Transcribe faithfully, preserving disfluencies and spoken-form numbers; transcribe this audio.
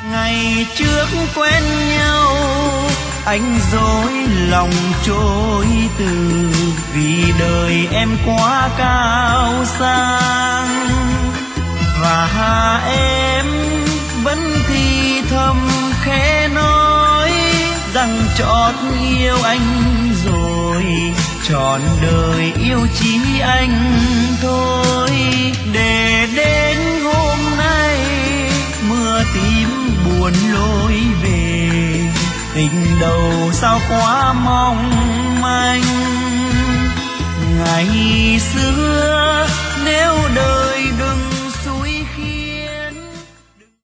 Ngày trước quen nhau anh dối lòng trôi từ, vì đời em quá cao sang và em vẫn thì thầm khẽ nói rằng chót yêu anh rồi, trọn đời yêu chỉ anh thôi. Để đến hôm nay mưa tím buồn lối về, tình đầu sao quá mong manh. Ngày xưa nếu đời đừng